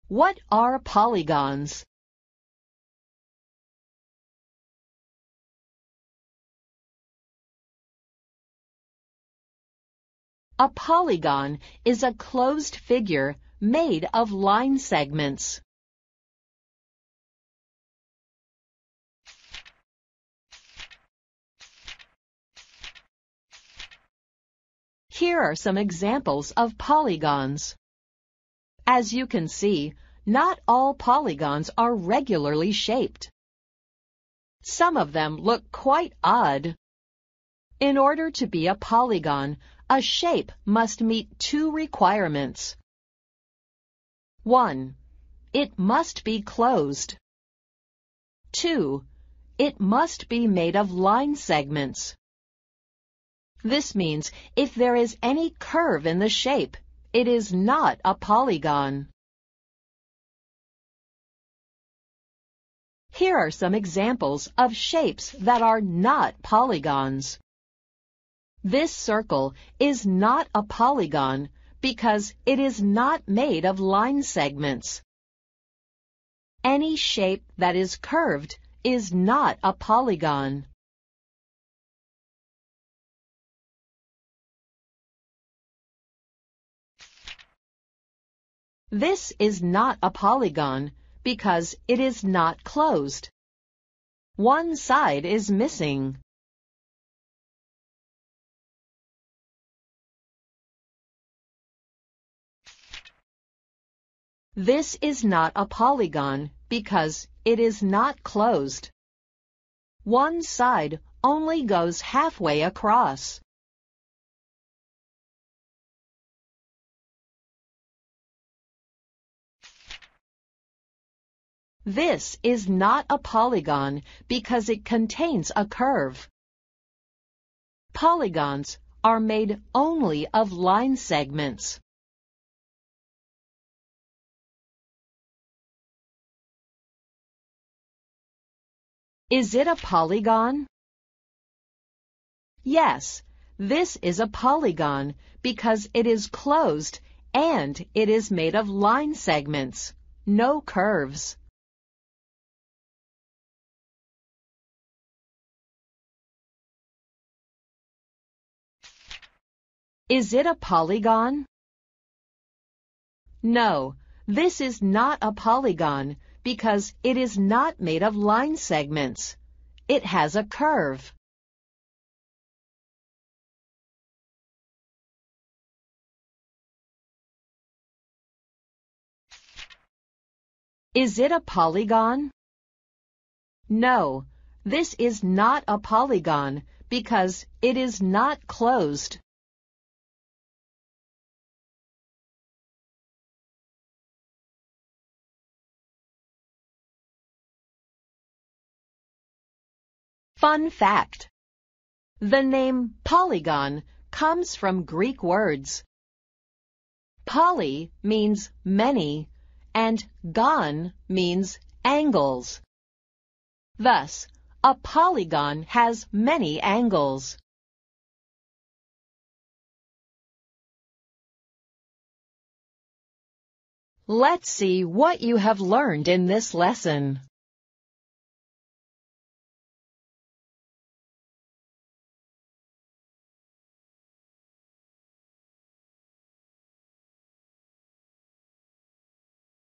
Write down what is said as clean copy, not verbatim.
What are polygons? A polygon is a closed figure made of line segments. Here are some examples of polygons. As you can see, not all polygons are regularly shaped. Some of them look quite odd. In order to be a polygon, a shape must meet two requirements. 1. It must be closed. 2. It must be made of line segments. This means if there is any curve in the shape, it is not a polygon. Here are some examples of shapes that are not polygons. This circle is not a polygon because it is not made of line segments. Any shape that is curved is not a polygon. This is not a polygon because it is not closed. One side is missing. This is not a polygon because it is not closed. One side only goes halfway across. This is not a polygon because it contains a curve. Polygons are made only of line segments. Is it a polygon? Yes, this is a polygon because it is closed and it is made of line segments, no curves. Is it a polygon? No, this is not a polygon because it is not made of line segments. It has a curve. Is it a polygon? No, this is not a polygon because it is not closed. Fun fact: the name polygon comes from Greek words. Poly means many, and gon means angles. Thus, a polygon has many angles. Let's see what you have learned in this lesson.